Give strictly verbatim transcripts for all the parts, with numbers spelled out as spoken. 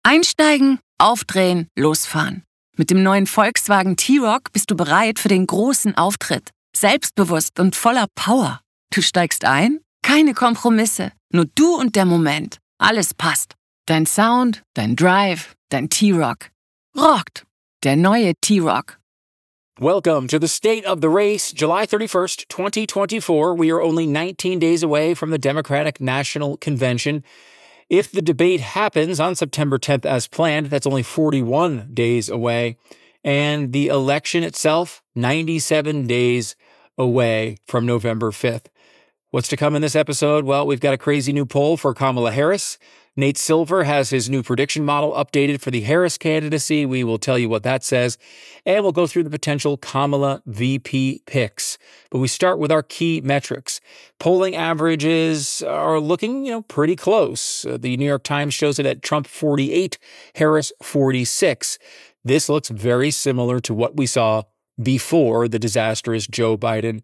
Einsteigen, aufdrehen, losfahren. Mit dem neuen Volkswagen T-Roc bist du bereit für den großen Auftritt. Selbstbewusst und voller Power. Du steigst ein? Keine Kompromisse. Nur du und der Moment. Alles passt. Dein Sound, dein Drive, dein T-Roc. Rockt. Der neue T-Roc. Welcome to the State of the Race, July thirty-first, twenty twenty-four. We are only nineteen days away from the Democratic National Convention. If the debate happens on September tenth as planned, that's only forty-one days away. And the election itself, ninety-seven days away from November fifth. What's to come in this episode? Well, we've got a crazy new poll for Kamala Harris. Nate Silver has his new prediction model updated for the Harris candidacy. We will tell you what that says. And we'll go through the potential Kamala V P picks. But we start with our key metrics. Polling averages are looking, you know, pretty close. Uh, the New York Times shows it at Trump forty-eight, Harris forty-six. This looks very similar to what we saw before the disastrous Joe Biden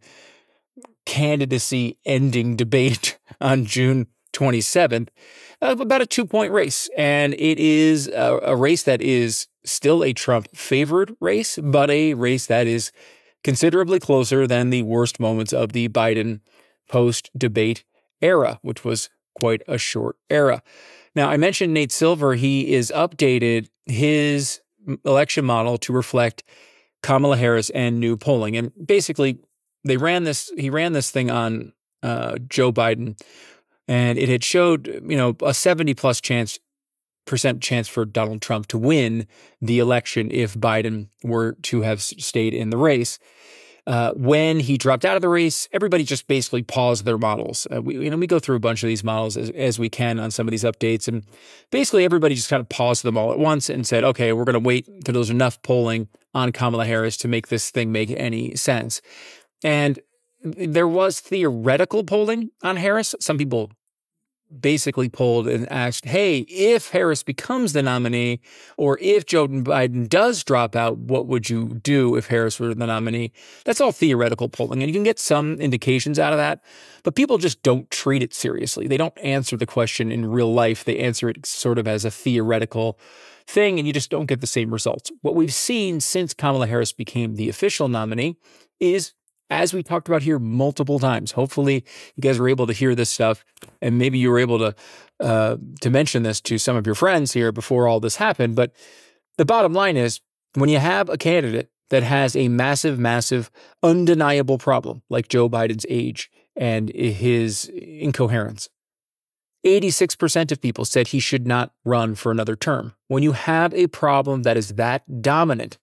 candidacy ending debate on June twenty-seventh. Uh, about a two-point race, and it is a, a race that is still a Trump-favored race, but a race that is considerably closer than the worst moments of the Biden post-debate era, which was quite a short era. Now, I mentioned Nate Silver. He is updated his election model to reflect Kamala Harris and new polling, and basically, they ran this. He ran this thing on uh, Joe Biden. And it had showed, you know, a seventy plus chance percent chance for Donald Trump to win the election if Biden were to have stayed in the race. Uh, when he dropped out of the race, everybody just basically paused their models. Uh, we, you know, we go through a bunch of these models as, as we can on some of these updates, and basically everybody just kind of paused them all at once and said, "Okay, we're going to wait until there's enough polling on Kamala Harris to make this thing make any sense." And there was theoretical polling on Harris. Some people basically polled and asked, hey, if Harris becomes the nominee, or if Joe Biden does drop out, what would you do if Harris were the nominee? That's all theoretical polling, and you can get some indications out of that, but people just don't treat it seriously. They don't answer the question in real life. They answer it sort of as a theoretical thing, and you just don't get the same results. What we've seen since Kamala Harris became the official nominee is, as we talked about here multiple times, hopefully you guys were able to hear this stuff, and maybe you were able to uh, to mention this to some of your friends here before all this happened. But the bottom line is, when you have a candidate that has a massive, massive, undeniable problem, like Joe Biden's age and his incoherence, eighty-six percent of people said he should not run for another term. When you have a problem that is that dominant,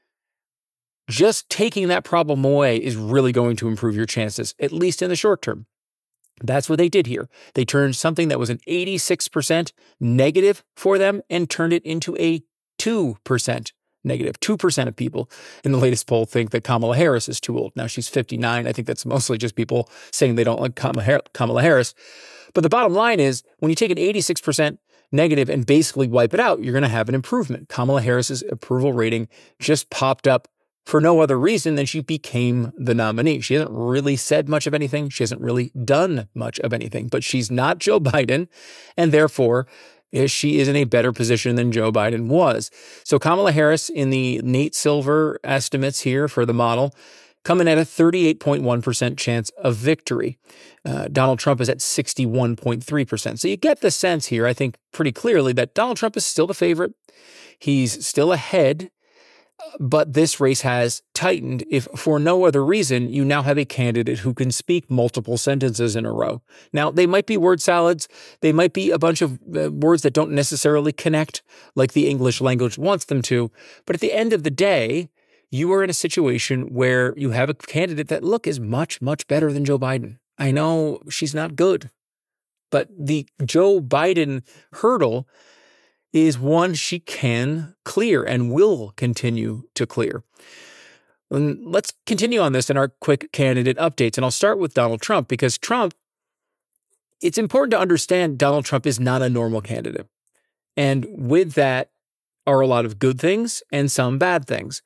just taking that problem away is really going to improve your chances, at least in the short term. That's what they did here. They turned something that was an eighty-six percent negative for them and turned it into a two percent negative. two percent of people in the latest poll think that Kamala Harris is too old. Now, she's fifty-nine. I think that's mostly just people saying they don't like Kamala Harris. But the bottom line is, when you take an eighty-six percent negative and basically wipe it out, you're going to have an improvement. Kamala Harris's approval rating just popped up for no other reason than she became the nominee. She hasn't really said much of anything. She hasn't really done much of anything, but she's not Joe Biden, and therefore she is in a better position than Joe Biden was. So Kamala Harris, in the Nate Silver estimates here for the model, coming at a thirty-eight point one percent chance of victory. Uh, Donald Trump is at sixty-one point three percent. So you get the sense here, I think, pretty clearly that Donald Trump is still the favorite. He's still ahead. But this race has tightened if for no other reason you now have a candidate who can speak multiple sentences in a row. Now, they might be word salads. They might be a bunch of uh, words that don't necessarily connect like the English language wants them to. But at the end of the day, you are in a situation where you have a candidate that, look, is much, much better than Joe Biden. I know she's not good, but the Joe Biden hurdle is one she can clear and will continue to clear. And let's continue on this in our quick candidate updates. And I'll start with Donald Trump, because Trump, it's important to understand Donald Trump is not a normal candidate. And with that are a lot of good things and some bad things.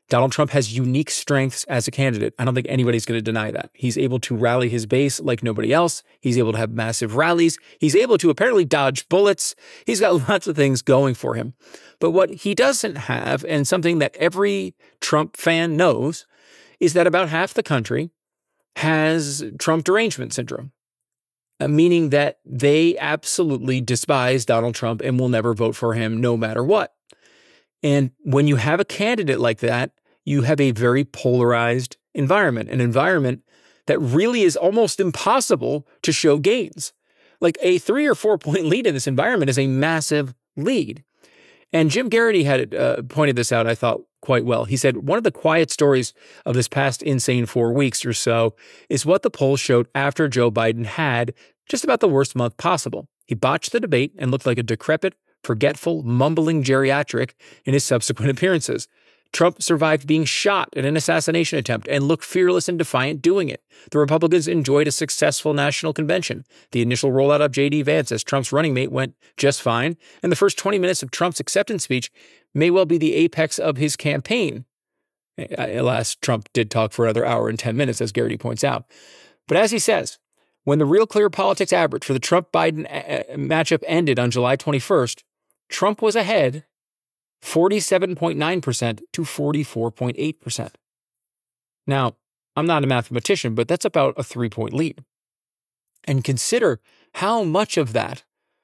Donald Trump has unique strengths as a candidate. I don't think anybody's going to deny that. He's able to rally his base like nobody else. He's able to have massive rallies. He's able to apparently dodge bullets. He's got lots of things going for him. But what he doesn't have, and something that every Trump fan knows, is that about half the country has Trump derangement syndrome, uh, meaning that they absolutely despise Donald Trump and will never vote for him no matter what. And when you have a candidate like that, you have a very polarized environment, an environment that really is almost impossible to show gains. Like a three or four point lead in this environment is a massive lead. And Jim Garrity had uh, pointed this out, I thought, quite well. He said, one of the quiet stories of this past insane four weeks or so is what the polls showed after Joe Biden had just about the worst month possible. He botched the debate and looked like a decrepit, forgetful, mumbling geriatric in his subsequent appearances. Trump survived being shot in an assassination attempt and looked fearless and defiant doing it. The Republicans enjoyed a successful national convention. The initial rollout of J D Vance as Trump's running mate went just fine, and the first twenty minutes of Trump's acceptance speech may well be the apex of his campaign. Alas, Trump did talk for another hour and ten minutes, as Garrity points out. But as he says, when the Real Clear Politics average for the Trump-Biden matchup ended on July twenty-first, Trump was ahead forty-seven point nine percent to forty-four point eight percent. Now, I'm not a mathematician, but that's about a three-point lead. And consider how much of that,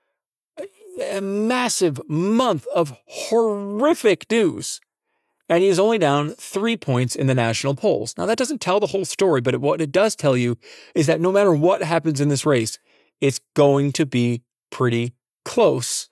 a massive month of horrific news, and he is only down three points in the national polls. Now, that doesn't tell the whole story, but what it does tell you is that no matter what happens in this race, it's going to be pretty close.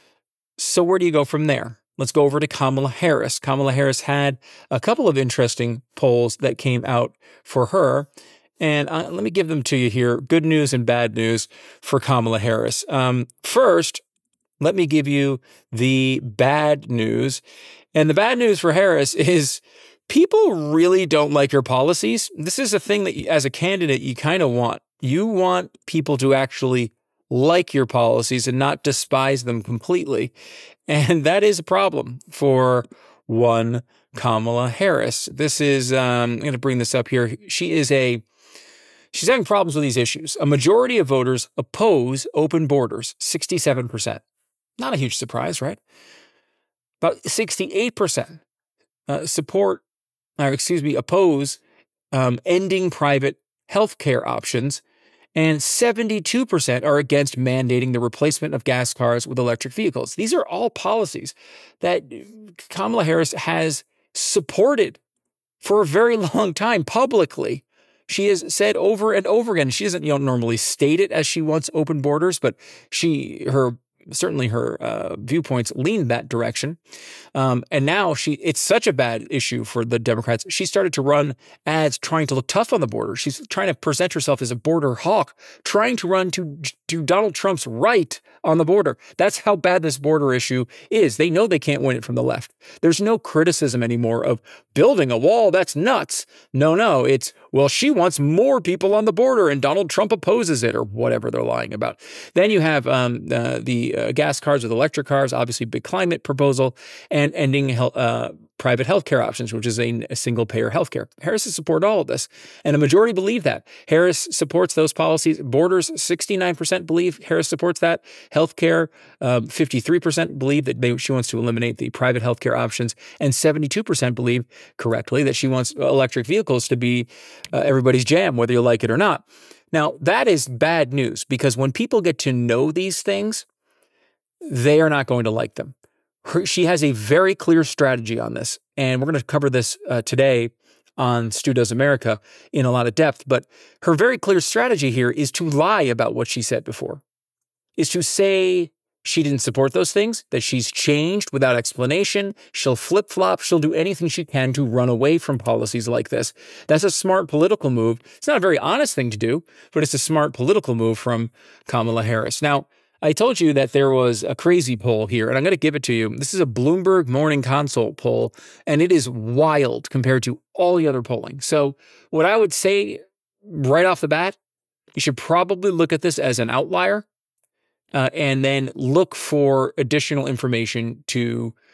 So where do you go from there? Let's go over to Kamala Harris. Kamala Harris had a couple of interesting polls that came out for her. And uh, let me give them to you here. Good news and bad news for Kamala Harris. Um, first, let me give you the bad news. And the bad news for Harris is people really don't like her policies. This is a thing that, you, as a candidate, you kind of want. You want people to actually like your policies and not despise them completely. And that is a problem for one Kamala Harris. This is, um, I'm going to bring this up here. She is a, she's having problems with these issues. A majority of voters oppose open borders, sixty-seven percent. Not a huge surprise, right? About sixty-eight percent uh, support, or excuse me, oppose um, ending private healthcare options. And seventy-two percent are against mandating the replacement of gas cars with electric vehicles. These are all policies that Kamala Harris has supported for a very long time publicly. She has said over and over again, she doesn't you know, normally state it as she wants open borders, but she, her, certainly her uh, viewpoints lean that direction. Um, and now she, it's such a bad issue for the Democrats. She started to run ads trying to look tough on the border. She's trying to present herself as a border hawk, trying to run to, to Donald Trump's right on the border. That's how bad this border issue is. They know they can't win it from the left. There's no criticism anymore of building a wall. That's nuts. No, no, it's, well, she wants more people on the border and Donald Trump opposes it or whatever they're lying about. Then you have um, uh, the uh, gas cars with electric cars, obviously big climate proposal, and ending health, uh, private healthcare options, which is a, a single-payer healthcare. Harris has supported all of this, and a majority believe that. Harris supports those policies. Borders, sixty-nine percent believe Harris supports that. Healthcare, um, fifty-three percent believe that they, she wants to eliminate the private healthcare options, and seventy-two percent believe correctly that she wants electric vehicles to be uh, everybody's jam, whether you like it or not. Now, that is bad news because when people get to know these things, they are not going to like them. Her, she has a very clear strategy on this, and we're going to cover this uh, today on Stu Does America in a lot of depth, but her very clear strategy here is to lie about what she said before, is to say she didn't support those things, that she's changed without explanation. She'll flip-flop. She'll do anything she can to run away from policies like this. That's a smart political move. It's not a very honest thing to do, but it's a smart political move from Kamala Harris. Now, I told you that there was a crazy poll here, and I'm going to give it to you. This is a Bloomberg Morning Consult poll, and it is wild compared to all the other polling. So what I would say right off the bat, you should probably look at this as an outlier uh, and then look for additional information to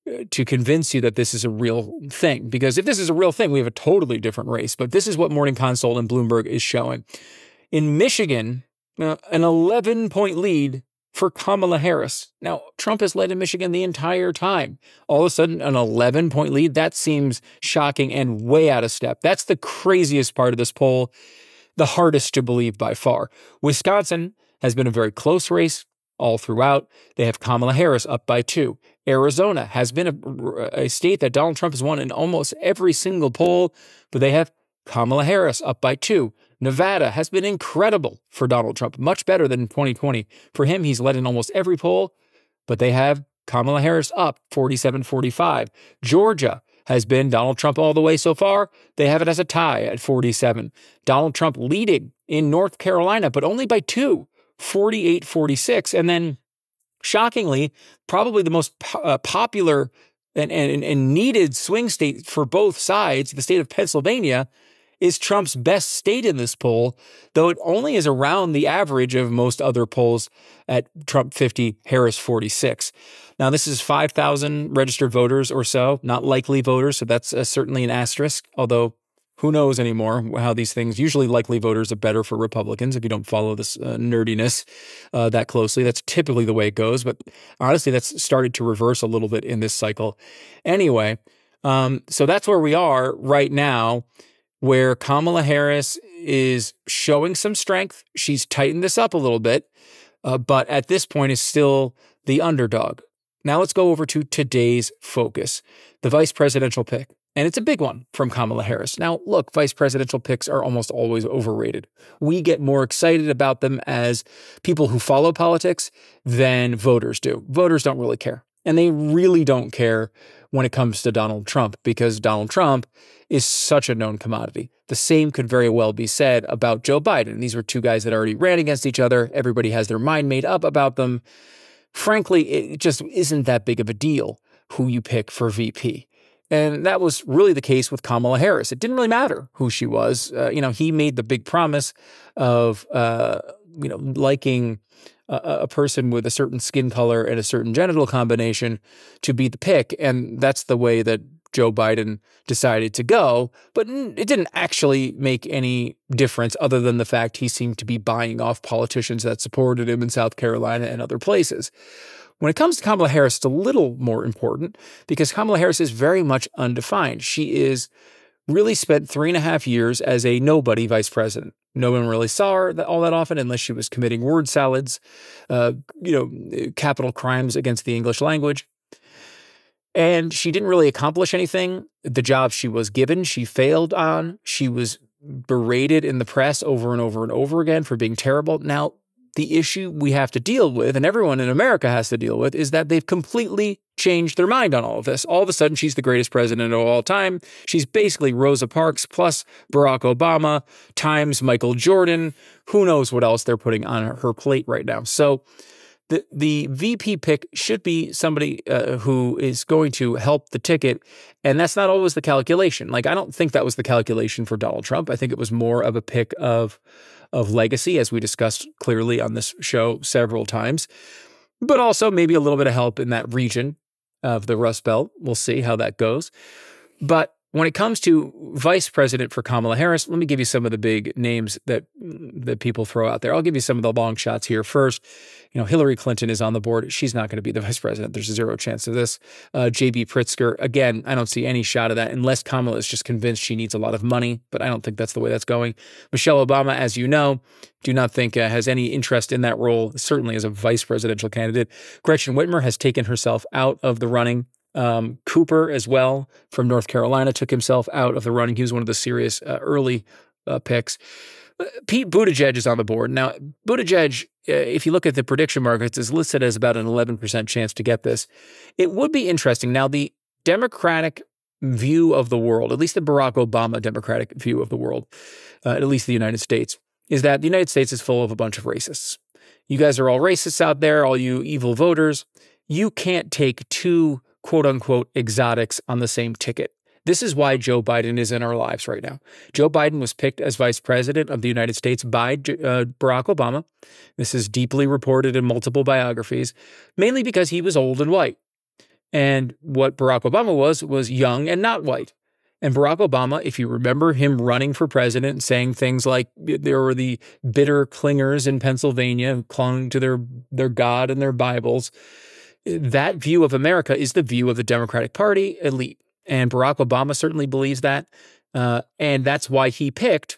to convince you that this is a real thing. Because if this is a real thing, we have a totally different race. But this is what Morning Consult and Bloomberg is showing. In Michigan, uh, an eleven-point lead for Kamala Harris. Now, Trump has led in Michigan the entire time. All of a sudden, an eleven-point lead, that seems shocking and way out of step. That's the craziest part of this poll, the hardest to believe by far. Wisconsin has been a very close race all throughout. They have Kamala Harris up by two. Arizona has been a, a state that Donald Trump has won in almost every single poll, but they have Kamala Harris up by two. Nevada has been incredible for Donald Trump, much better than in twenty twenty. For him, he's led in almost every poll, but they have Kamala Harris up forty-seven forty-five. Georgia has been Donald Trump all the way so far. They have it as a tie at forty-seven. Donald Trump leading in North Carolina, but only by two, forty-eight forty-six. And then, shockingly, probably the most po- uh, popular and, and, and needed swing state for both sides, the state of Pennsylvania, is Trump's best state in this poll, though it only is around the average of most other polls at Trump fifty, Harris forty-six. Now, this is five thousand registered voters or so, not likely voters, so that's uh, certainly an asterisk, although who knows anymore how these things, usually likely voters are better for Republicans if you don't follow this uh, nerdiness uh, that closely. That's typically the way it goes, but honestly, that's started to reverse a little bit in this cycle. Anyway, um, so that's where we are right now, where Kamala Harris is showing some strength. She's tightened this up a little bit, uh, but at this point is still the underdog. Now let's go over to today's focus, the vice presidential pick. And it's a big one from Kamala Harris. Now, look, vice presidential picks are almost always overrated. We get more excited about them as people who follow politics than voters do. Voters don't really care. And they really don't care when it comes to Donald Trump, because Donald Trump is such a known commodity. The same could very well be said about Joe Biden. These were two guys that already ran against each other. Everybody has their mind made up about them. Frankly, it just isn't that big of a deal who you pick for V P. And that was really the case with Kamala Harris. It didn't really matter who she was. Uh, you know, he made the big promise of, uh, you know, liking a, a person with a certain skin color and a certain genital combination to be the pick. And that's the way that Joe Biden decided to go. But it didn't actually make any difference other than the fact he seemed to be buying off politicians that supported him in South Carolina and other places. When it comes to Kamala Harris, it's a little more important because Kamala Harris is very much undefined. She is really spent three and a half years as a nobody vice president. No one really saw her all that often unless she was committing word salads, uh, you know, capital crimes against the English language. And she didn't really accomplish anything. The job she was given, she failed on. She was berated in the press over and over and over again for being terrible. Now, the issue we have to deal with, and everyone in America has to deal with, is that they've completely changed their mind on all of this. All of a sudden, she's the greatest president of all time. She's basically Rosa Parks plus Barack Obama times Michael Jordan. Who knows what else they're putting on her plate right now. So the, the V P pick should be somebody uh, who is going to help the ticket, and that's not always the calculation. Like, I don't think that was the calculation for Donald Trump. I think it was more of a pick of of legacy, as we discussed clearly on this show several times, but also maybe a little bit of help in that region of the Rust Belt. We'll see how that goes. But when it comes to vice president for Kamala Harris, let me give you some of the big names that that people throw out there. I'll give you some of the long shots here. First, you know, Hillary Clinton is on the board. She's not going to be the vice president. There's a zero chance of this. Uh, J B Pritzker, again, I don't see any shot of that unless Kamala is just convinced she needs a lot of money, but I don't think that's the way that's going. Michelle Obama, as you know, do not think uh, has any interest in that role, certainly as a vice presidential candidate. Gretchen Whitmer has taken herself out of the running. Um, Cooper, as well, from North Carolina, took himself out of the running. He was one of the serious uh, early uh, picks. Pete Buttigieg is on the board. Now, Buttigieg, uh, if you look at the prediction markets, is listed as about an eleven percent chance to get this. It would be interesting. Now, the Democratic view of the world, at least the Barack Obama Democratic view of the world, uh, at least the United States, is that the United States is full of a bunch of racists. You guys are all racists out there, all you evil voters. You can't take two quote unquote exotics on the same ticket. This is why Joe Biden is in our lives right now. Joe Biden was picked as vice president of the United States by uh, Barack Obama. This is deeply reported in multiple biographies, mainly because he was old and white. And what Barack Obama was, was young and not white. And Barack Obama, if you remember him running for president and saying things like there were the bitter clingers in Pennsylvania who clung to their, their God and their Bibles, that view of America is the view of the Democratic Party elite. And Barack Obama certainly believes that. Uh, and that's why he picked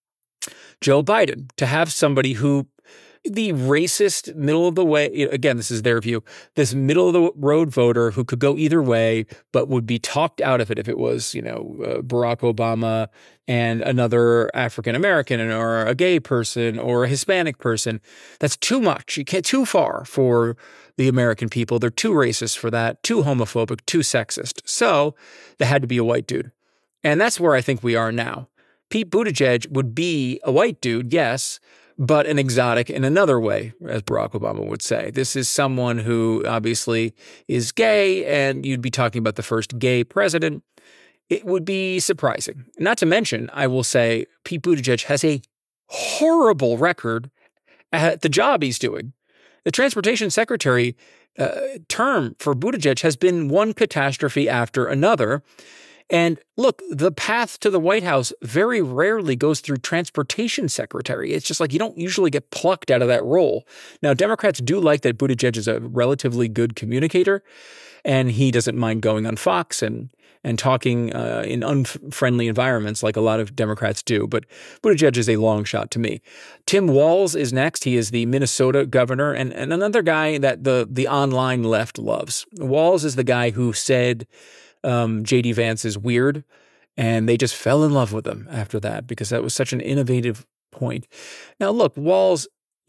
Joe Biden, to have somebody who, the racist, middle of the way, again, this is their view, this middle of the road voter who could go either way, but would be talked out of it if it was, you know, uh, Barack Obama and another African American or a gay person or a Hispanic person. That's too much. You can't, too far for the American people. They're too racist for that, too homophobic, too sexist. So there had to be a white dude. And that's where I think we are now. Pete Buttigieg would be a white dude, yes, but an exotic in another way, as Barack Obama would say. This is someone who obviously is gay, and you'd be talking about the first gay president. It would be surprising. Not to mention, I will say, Pete Buttigieg has a horrible record at the job he's doing. The transportation secretary uh, term for Buttigieg has been one catastrophe after another. And look, the path to the White House very rarely goes through transportation secretary. It's just like you don't usually get plucked out of that role. Now, Democrats do like that Buttigieg is a relatively good communicator, and he doesn't mind going on Fox and and talking uh, in unfriendly environments like a lot of Democrats do. But Buttigieg is a long shot to me. Tim Walz is next. He is the Minnesota governor, and, and another guy that the, the online left loves. Walz is the guy who said Um, J D Vance is weird, and they just fell in love with him after that because that was such an innovative point. Now, look, Walz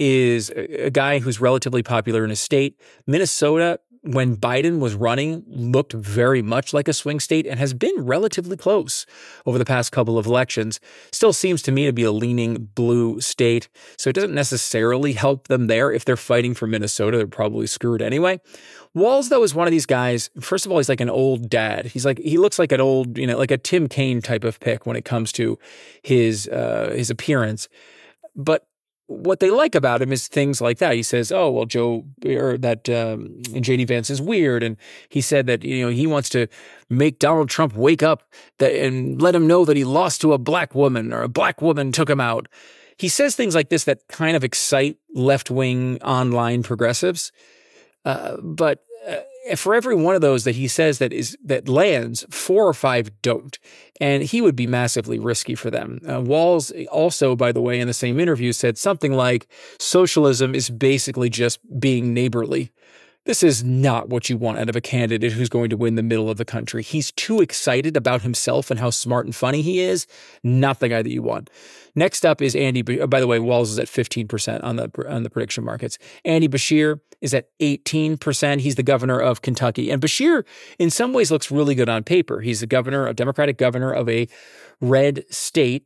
is a, a guy who's relatively popular in his state. Minnesota, when Biden was running, looked very much like a swing state and has been relatively close over the past couple of elections. Still seems to me to be a leaning blue state, so it doesn't necessarily help them there. If they're fighting for Minnesota, they're probably screwed anyway. Walz, though, is one of these guys. First of all, he's like an old dad. He's like he looks like an old, you know, like a Tim Kaine type of pick when it comes to his uh, his appearance. But what they like about him is things like that. He says, "Oh, well, Joe or that um, J D Vance is weird," and he said that you know he wants to make Donald Trump wake up that, and let him know that he lost to a black woman or a black woman took him out. He says things like this that kind of excite left-wing online progressives. Uh, but uh, for every one of those that he says that is that lands, four or five don't, and he would be massively risky for them. Uh, Walz also, by the way, in the same interview said something like, socialism is basically just being neighborly. This is not what you want out of a candidate who's going to win the middle of the country. He's too excited about himself and how smart and funny he is. Not the guy that you want. Next up is Andy. By the way, Walz is at fifteen percent on the on the prediction markets. Andy Beshear is at eighteen percent. He's the governor of Kentucky. And Beshear, in some ways, looks really good on paper. He's the governor, a Democratic governor of a red state.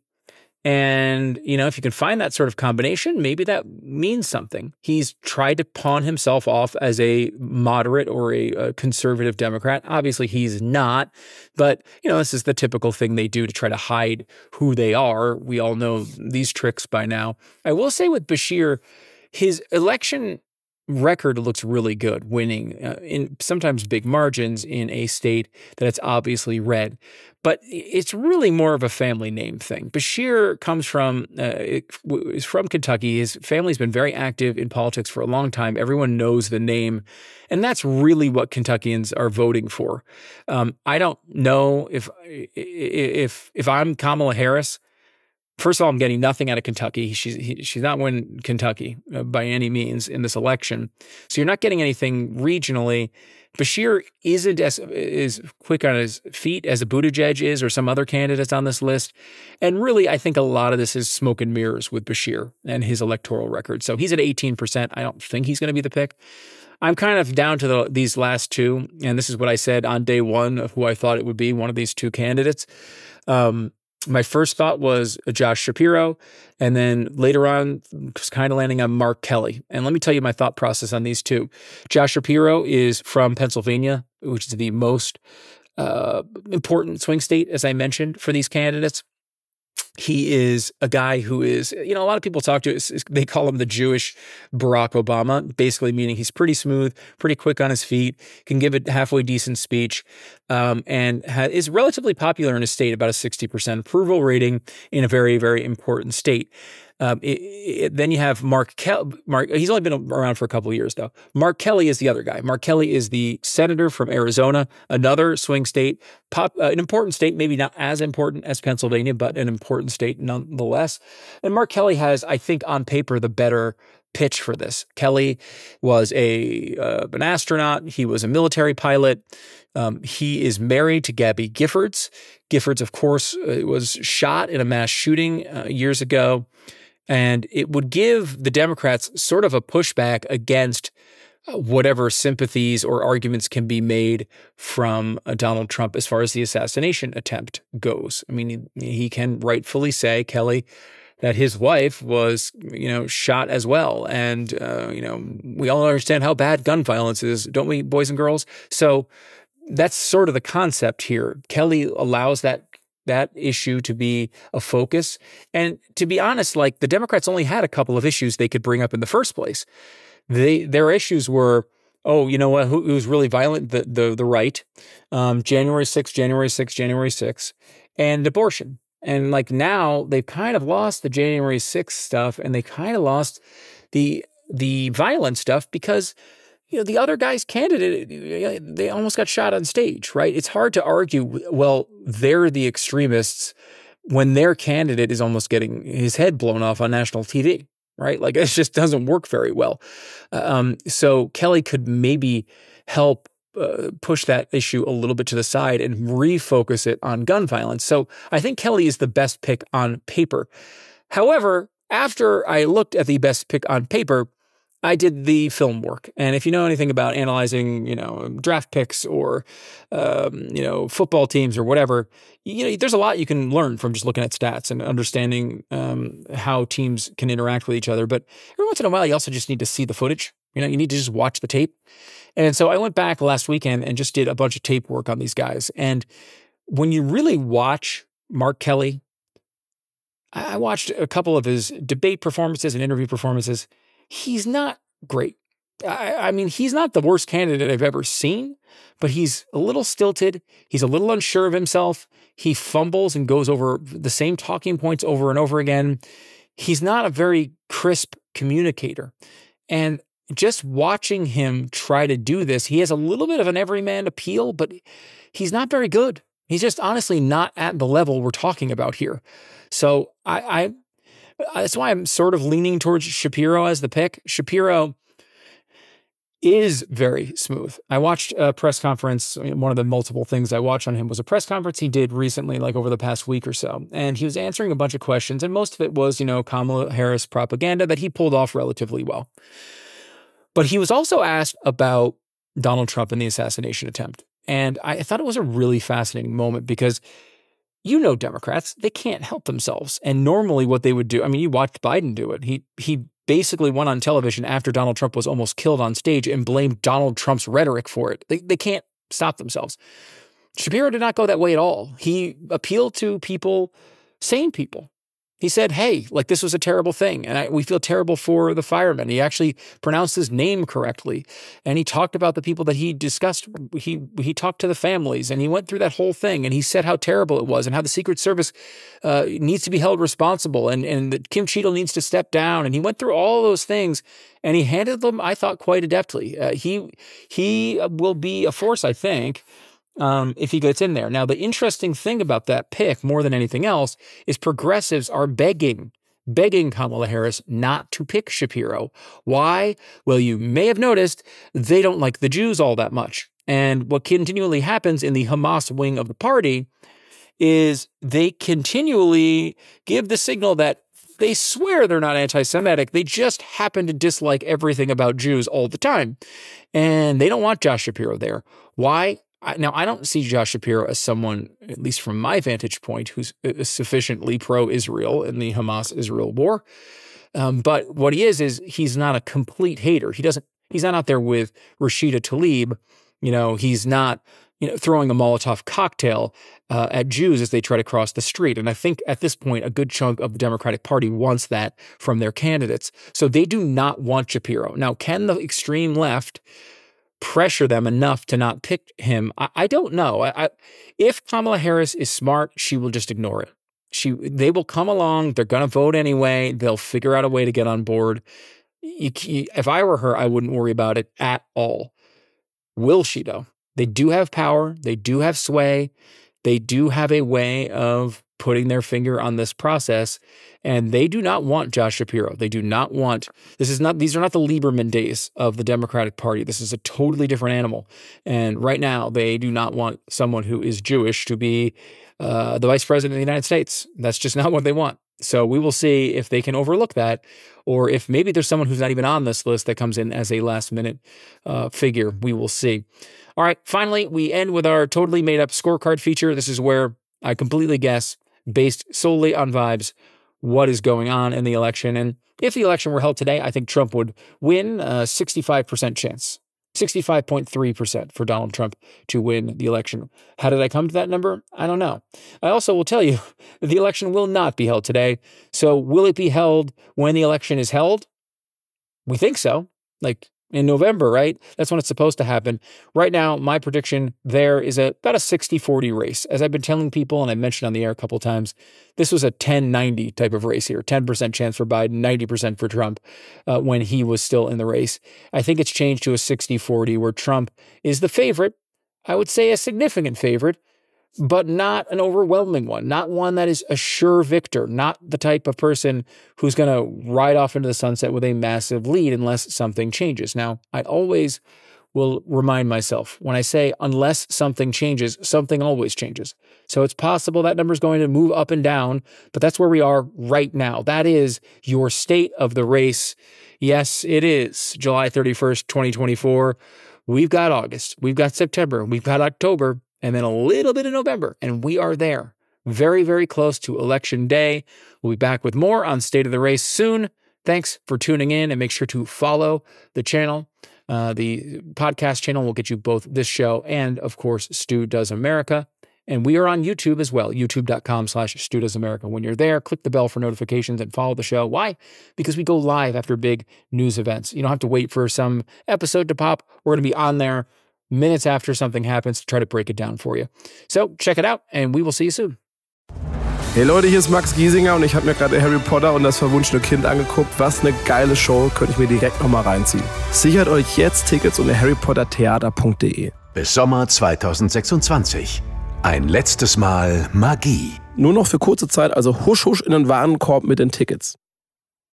And, you know, if you can find that sort of combination, maybe that means something. He's tried to pawn himself off as a moderate or a, a conservative Democrat. Obviously, he's not. But, you know, this is the typical thing they do to try to hide who they are. We all know these tricks by now. I will say with Beshear, his election record looks really good, winning uh, in sometimes big margins in a state that it's obviously red. But it's really more of a family name thing. Beshear comes from uh, is from Kentucky. His family's been very active in politics for a long time. Everyone knows the name, and that's really what Kentuckians are voting for. Um, I don't know if if if I'm Kamala Harris. First of all, I'm getting nothing out of Kentucky. She's he, she's not winning Kentucky uh, by any means in this election. So you're not getting anything regionally. Beshear isn't as is quick on his feet as a Buttigieg is or some other candidates on this list. And really, I think a lot of this is smoke and mirrors with Beshear and his electoral record. So he's at eighteen percent. I don't think he's going to be the pick. I'm kind of down to the, these last two. And this is what I said on day one of who I thought it would be, one of these two candidates. Um, My first thought was Josh Shapiro, and then later on, was kind of landing on Mark Kelly. And let me tell you my thought process on these two. Josh Shapiro is from Pennsylvania, which is the most uh, important swing state, as I mentioned, for these candidates. He is a guy who is, you know, a lot of people talk to it, they call him the Jewish Barack Obama, basically meaning he's pretty smooth, pretty quick on his feet, can give a halfway decent speech, um, and ha- is relatively popular in his state, about a sixty percent approval rating in a very, very important state. Um, it, it, then you have Mark Kelly. Mark, he's only been around for a couple of years, though. Mark Kelly is the other guy. Mark Kelly is the senator from Arizona, another swing state, pop, uh, an important state, maybe not as important as Pennsylvania, but an important state nonetheless. And Mark Kelly has, I think, on paper, the better pitch for this. Kelly was a uh, an astronaut. He was a military pilot. Um, he is married to Gabby Giffords. Giffords, of course, uh, was shot in a mass shooting uh, years ago. And it would give the Democrats sort of a pushback against whatever sympathies or arguments can be made from uh, Donald Trump as far as the assassination attempt goes. I mean, he, he can rightfully say, Kelly, that his wife was, you know, shot as well. And, uh, you know, we all understand how bad gun violence is, don't we, boys and girls? So that's sort of the concept here. Kelly allows that that issue to be a focus. And to be honest, like the Democrats only had a couple of issues they could bring up in the first place. They, their issues were, oh, you know what, who, who was really violent? The the the right, um, January sixth, January sixth, January sixth, and abortion. And like now they've kind of lost the January sixth stuff and they kind of lost the the violent stuff because you know, the other guy's candidate, they almost got shot on stage, right? It's hard to argue, well, they're the extremists when their candidate is almost getting his head blown off on national T V, right? Like it just doesn't work very well. Um, so Kelly could maybe help uh, push that issue a little bit to the side and refocus it on gun violence. So I think Kelly is the best pick on paper. However, after I looked at the best pick on paper, I did the film work. And if you know anything about analyzing, you know, draft picks or, um, you know, football teams or whatever, you know, there's a lot you can learn from just looking at stats and understanding um, how teams can interact with each other. But every once in a while, you also just need to see the footage. You know, you need to just watch the tape. And so I went back last weekend and just did a bunch of tape work on these guys. And when you really watch Mark Kelly, I watched a couple of his debate performances and interview performances. He's not great. I, I mean, he's not the worst candidate I've ever seen, but he's a little stilted. He's a little unsure of himself. He fumbles and goes over the same talking points over and over again. He's not a very crisp communicator. And just watching him try to do this, he has a little bit of an everyman appeal, but he's not very good. He's just honestly not at the level we're talking about here. So I, I That's why I'm sort of leaning towards Shapiro as the pick. Shapiro is very smooth. I watched a press conference. I mean, one of the multiple things I watched on him was a press conference he did recently, like over the past week or so. And he was answering a bunch of questions. And most of it was, you know, Kamala Harris propaganda that he pulled off relatively well. But he was also asked about Donald Trump and the assassination attempt. And I thought it was a really fascinating moment because you know Democrats, they can't help themselves. And normally what they would do, I mean, you watched Biden do it. He he basically went on television after Donald Trump was almost killed on stage and blamed Donald Trump's rhetoric for it. They, they can't stop themselves. Shapiro did not go that way at all. He appealed to people, sane people. He said, hey, like this was a terrible thing. And I, we feel terrible for the firemen. He actually pronounced his name correctly. And he talked about the people that he discussed. He he talked to the families and he went through that whole thing. And he said how terrible it was and how the Secret Service uh, needs to be held responsible and, and that Kim Cheadle needs to step down. And he went through all those things and he handled them, I thought, quite adeptly. Uh, he, he will be a force, I think, Um, if he gets in there. Now, the interesting thing about that pick, more than anything else, is progressives are begging, begging Kamala Harris not to pick Shapiro. Why? Well, you may have noticed they don't like the Jews all that much. And what continually happens in the Hamas wing of the party is they continually give the signal that they swear they're not anti-Semitic. They just happen to dislike everything about Jews all the time. And they don't want Josh Shapiro there. Why? Now, I don't see Josh Shapiro as someone, at least from my vantage point, who's sufficiently pro-Israel in the Hamas-Israel war. Um, but what he is, is he's not a complete hater. He doesn't, he's not out there with Rashida Tlaib. You know, he's not, you know, throwing a Molotov cocktail uh, at Jews as they try to cross the street. And I think at this point, a good chunk of the Democratic Party wants that from their candidates. So they do not want Shapiro. Now, can the extreme left pressure them enough to not pick him? I, I don't know. I, I, if Kamala Harris is smart, she will just ignore it. She, they will come along. They're going to vote anyway. They'll figure out a way to get on board. You, you, if I were her, I wouldn't worry about it at all. Will she, though? They do have power. They do have sway. They do have a way of putting their finger on this process, and they do not want Josh Shapiro. They do not want, this is not, these are not the Lieberman days of the Democratic Party. This is a totally different animal. And right now, they do not want someone who is Jewish to be uh, the vice president of the United States. That's just not what they want. So we will see if they can overlook that, or if maybe there's someone who's not even on this list that comes in as a last minute uh, figure. We will see. All right. Finally, we end with our totally made up scorecard feature. This is where I completely guess, based solely on vibes, what is going on in the election. And if the election were held today, I think Trump would win a sixty-five percent chance, sixty-five point three percent for Donald Trump to win the election. How did I come to that number? I don't know. I also will tell you that the election will not be held today. So will it be held when the election is held? We think so. Like in November, right? That's when it's supposed to happen. Right now, my prediction there is a, about a sixty forty race. As I've been telling people, and I mentioned on the air a couple of times, this was a ten ninety type of race here. ten percent chance for Biden, ninety percent for Trump uh, when he was still in the race. I think it's changed to a sixty forty where Trump is the favorite. I would say a significant favorite, but not an overwhelming one, not one that is a sure victor, not the type of person who's going to ride off into the sunset with a massive lead unless something changes. Now, I always will remind myself when I say unless something changes, something always changes. So it's possible that number is going to move up and down, but that's where we are right now. That is your state of the race. Yes, it is July thirty-first, twenty twenty-four. We've got August, we've got September, we've got October, and then a little bit of November, and we are there. Very, very close to Election Day. We'll be back with more on State of the Race soon. Thanks for tuning in, and make sure to follow the channel. Uh, the podcast channel will get you both this show and, of course, Stu Does America. And we are on YouTube as well, youtube.com slash Stu Does America. When you're there, click the bell for notifications and follow the show. Why? Because we go live after big news events. You don't have to wait for some episode to pop. We're going to be on there minutes after something happens to try to break it down for you. So check it out, and we will see you soon. Hey Leute, hier ist Max Giesinger und ich habe mir gerade Harry Potter und das verwunschene Kind angeguckt. Was eine geile Show, könnte ich mir direkt nochmal reinziehen. Sichert euch jetzt Tickets unter harry potter theater punkt de. Bis Sommer zwanzig sechsundzwanzig. Ein letztes Mal Magie. Nur noch für kurze Zeit, also husch husch in den Warenkorb mit den Tickets.